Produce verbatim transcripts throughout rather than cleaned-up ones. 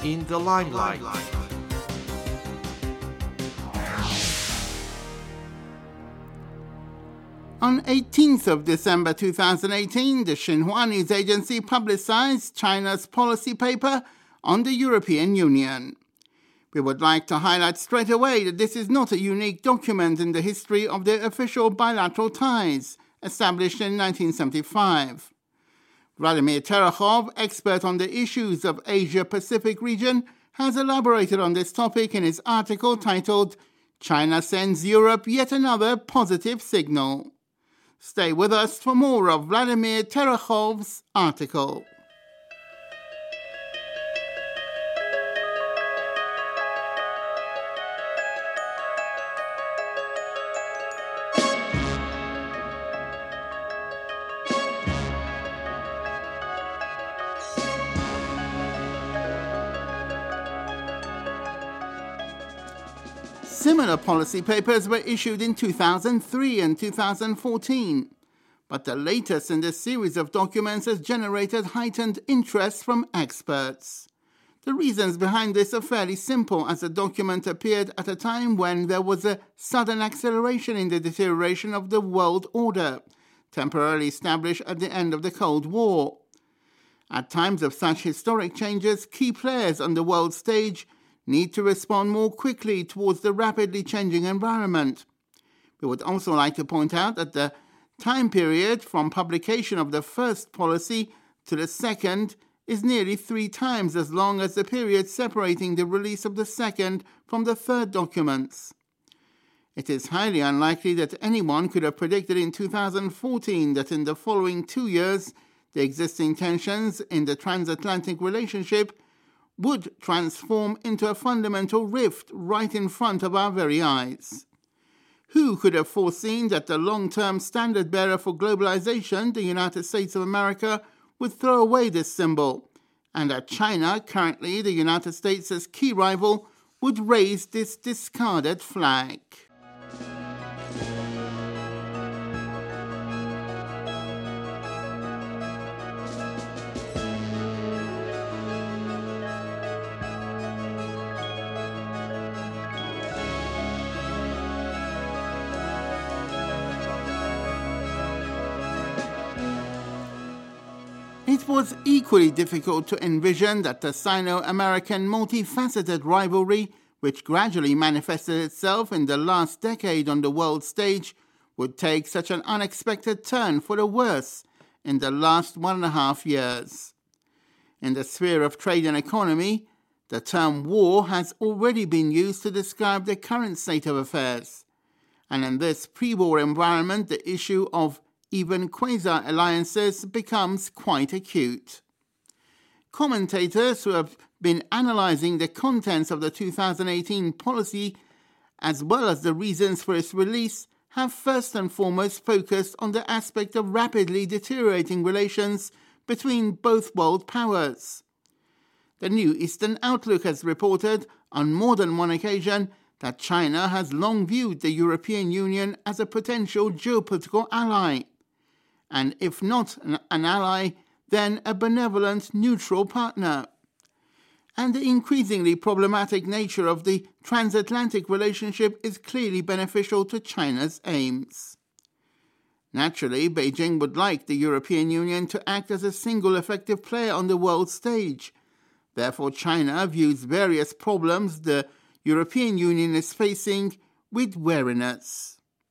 in the limelight. On eighteenth of December two thousand eighteen, the Xinhua news agency publicized China's policy paper on the European Union. We would like to highlight straight away that this is not a unique document in the history of the official bilateral ties, established in nineteen seventy-five. Vladimir Tereshov, expert on the issues of Asia-Pacific region, has elaborated on this topic in his article titled "China Sends Europe Yet Another Positive Signal." Stay with us for more of Vladimir Tereshov's article. Similar policy papers were issued in two thousand three and two thousand fourteen, but the latest in this series of documents has generated heightened interest from experts. The reasons behind this are fairly simple, as the document appeared at a time when there was a sudden acceleration in the deterioration of the world order, temporarily established at the end of the Cold War. At times of such historic changes, key players on the world stage need to respond more quickly towards the rapidly changing environment. We would also like to point out that the time period from publication of the first policy to the second is nearly three times as long as the period separating the release of the second from the third documents. It is highly unlikely that anyone could have predicted in two thousand fourteen that in the following two years the existing tensions in the transatlantic relationship would transform into a fundamental rift right in front of our very eyes. Who could have foreseen that the long-term standard-bearer for globalization, the United States of America, would throw away this symbol, and that China, currently the United States' key rival, would raise this discarded flag? It was equally difficult to envision that the Sino-American multifaceted rivalry, which gradually manifested itself in the last decade on the world stage, would take such an unexpected turn for the worse in the last one and a half years. In the sphere of trade and economy, the term war has already been used to describe the current state of affairs. And in this pre-war environment, the issue of even quasi-alliances becomes quite acute. Commentators who have been analyzing the contents of the two thousand eighteen policy, as well as the reasons for its release, have first and foremost focused on the aspect of rapidly deteriorating relations between both world powers. The New Eastern Outlook has reported on more than one occasion that China has long viewed the European Union as a potential geopolitical ally, and if not an, an ally, then a benevolent neutral partner. And the increasingly problematic nature of the transatlantic relationship is clearly beneficial to China's aims. Naturally, Beijing would like the European Union to act as a single effective player on the world stage. Therefore, China views various problems the European Union is facing with wariness.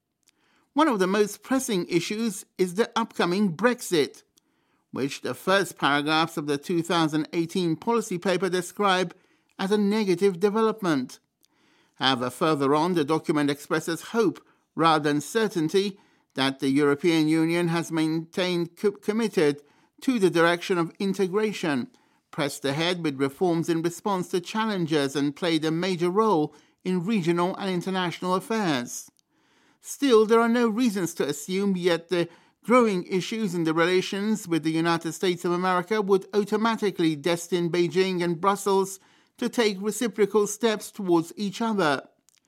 One of the most pressing issues is the upcoming Brexit, which the first paragraphs of the two thousand eighteen policy paper describe as a negative development. However, further on, the document expresses hope rather than certainty that the European Union has maintained co- committed to the direction of integration, pressed ahead with reforms in response to challenges, and played a major role in regional and international affairs. Still, there are no reasons to assume yet the growing issues in the relations with the United States of America would automatically destine Beijing and Brussels to take reciprocal steps towards each other.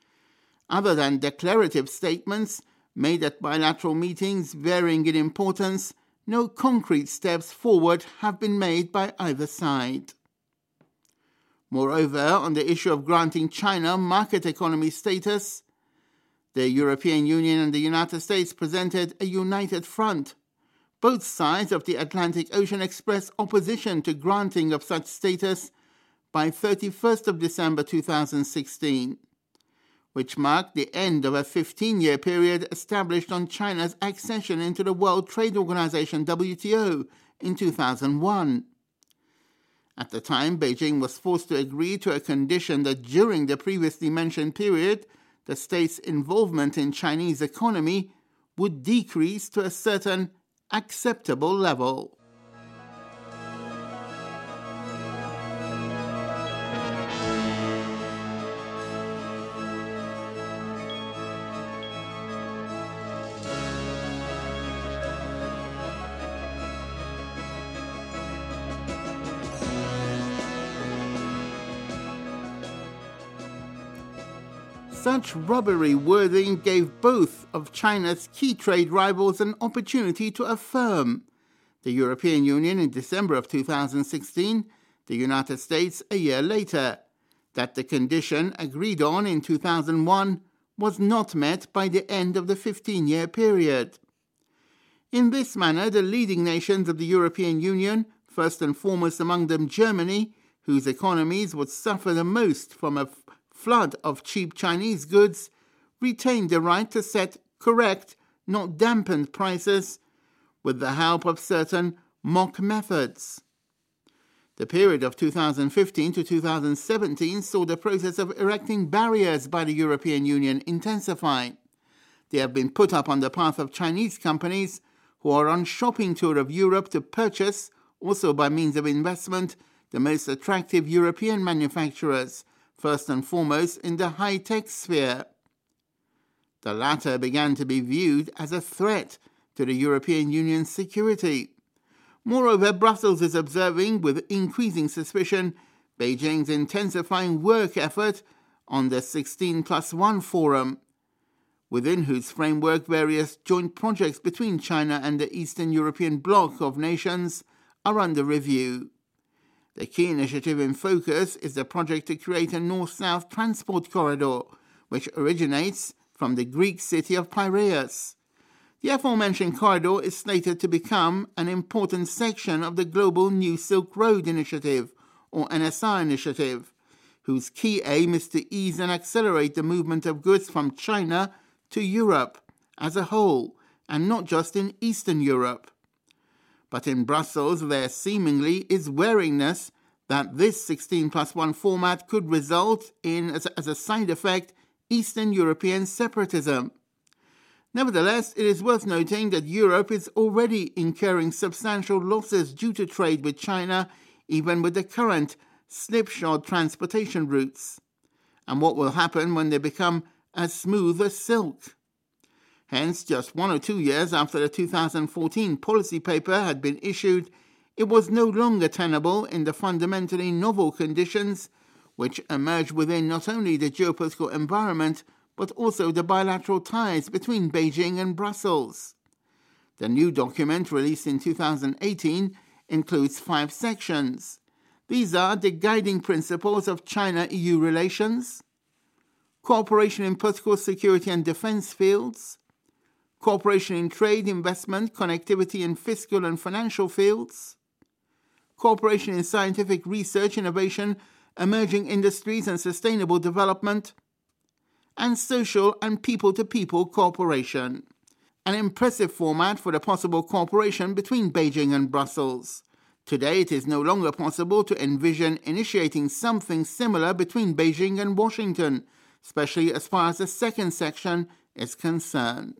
Other than declarative statements made at bilateral meetings varying in importance, no concrete steps forward have been made by either side. Moreover, on the issue of granting China market economy status, the European Union and the United States presented a united front. Both sides of the Atlantic Ocean expressed opposition to granting of such status by thirty-first of December two thousand sixteen, which marked the end of a fifteen-year period established on China's accession into the World Trade Organization W T O in two thousand one. At the time, Beijing was forced to agree to a condition that during the previously mentioned period, the state's involvement in Chinese economy would decrease to a certain acceptable level. Such robbery wording gave both of China's key trade rivals an opportunity to affirm, the European Union in December of two thousand sixteen, the United States a year later, that the condition agreed on in two thousand one was not met by the end of the fifteen-year period. In this manner, the leading nations of the European Union, first and foremost among them Germany, whose economies would suffer the most from a flood of cheap Chinese goods, retained the right to set correct, not dampened prices with the help of certain mock methods. The period of two thousand fifteen to two thousand seventeen saw the process of erecting barriers by the European Union intensify. They have been put up on the path of Chinese companies who are on shopping tour of Europe to purchase, also by means of investment, the most attractive European manufacturers, first and foremost in the high-tech sphere. The latter began to be viewed as a threat to the European Union's security. Moreover, Brussels is observing with increasing suspicion Beijing's intensifying work effort on the sixteen plus one forum, within whose framework various joint projects between China and the Eastern European bloc of nations are under review. The key initiative in focus is the project to create a north-south transport corridor, which originates from the Greek city of Piraeus. The aforementioned corridor is slated to become an important section of the global New Silk Road Initiative, or N S R initiative, whose key aim is to ease and accelerate the movement of goods from China to Europe as a whole, and not just in Eastern Europe. But in Brussels, there seemingly is wariness that this sixteen plus one format could result in, as a, as a side effect, Eastern European separatism. Nevertheless, it is worth noting that Europe is already incurring substantial losses due to trade with China, even with the current slipshod transportation routes. And what will happen when they become as smooth as silk? Hence, just one or two years after the two thousand fourteen policy paper had been issued, it was no longer tenable in the fundamentally novel conditions which emerged within not only the geopolitical environment, but also the bilateral ties between Beijing and Brussels. The new document, released in two thousand eighteen, includes five sections. These are the guiding principles of China-E U relations, cooperation in political, security and defense fields, cooperation in trade, investment, connectivity in fiscal and financial fields, cooperation in scientific research, innovation, emerging industries and sustainable development, and social and people-to-people cooperation. An impressive format for the possible cooperation between Beijing and Brussels. Today, it is no longer possible to envision initiating something similar between Beijing and Washington, especially as far as the second section is concerned.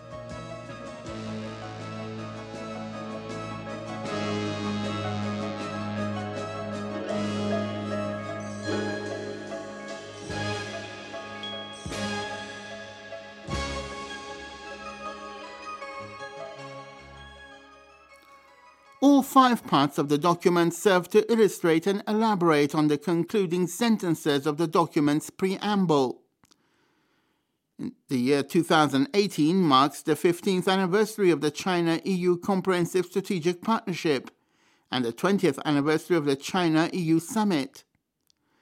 All five parts of the document serve to illustrate and elaborate on the concluding sentences of the document's preamble. The year two thousand eighteen marks the fifteenth anniversary of the China-E U Comprehensive Strategic Partnership and the twentieth anniversary of the China-E U Summit.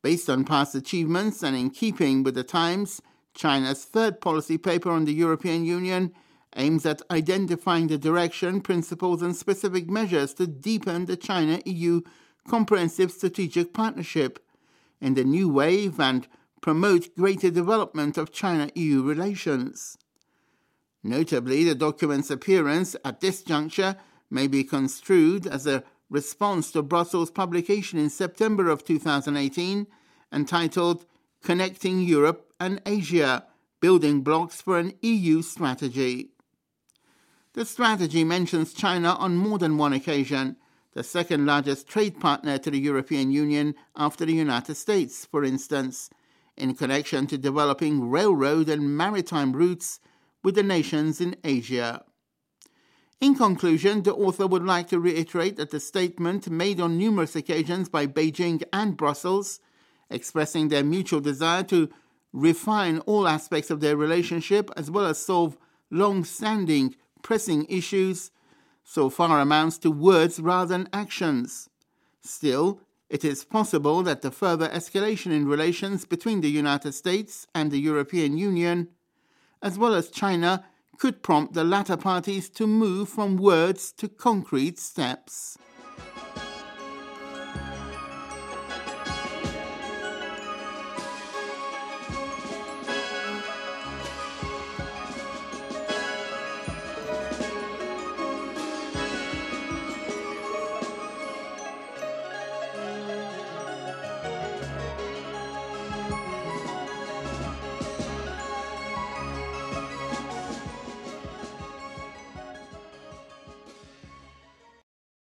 Based on past achievements and in keeping with the times, China's third policy paper on the European Union aims at identifying the direction, principles and specific measures to deepen the China-E U comprehensive strategic partnership in the new wave and promote greater development of China-E U relations. Notably, the document's appearance at this juncture may be construed as a response to Brussels' publication in September of two thousand eighteen entitled Connecting Europe and Asia, Building Blocks for an E U Strategy. The strategy mentions China on more than one occasion, the second largest trade partner to the European Union after the United States, for instance, in connection to developing railroad and maritime routes with the nations in Asia. In conclusion, the author would like to reiterate that the statement made on numerous occasions by Beijing and Brussels, expressing their mutual desire to refine all aspects of their relationship as well as solve long-standing, pressing issues, so far amounts to words rather than actions. Still, it is possible that the further escalation in relations between the United States and the European Union, as well as China, could prompt the latter parties to move from words to concrete steps.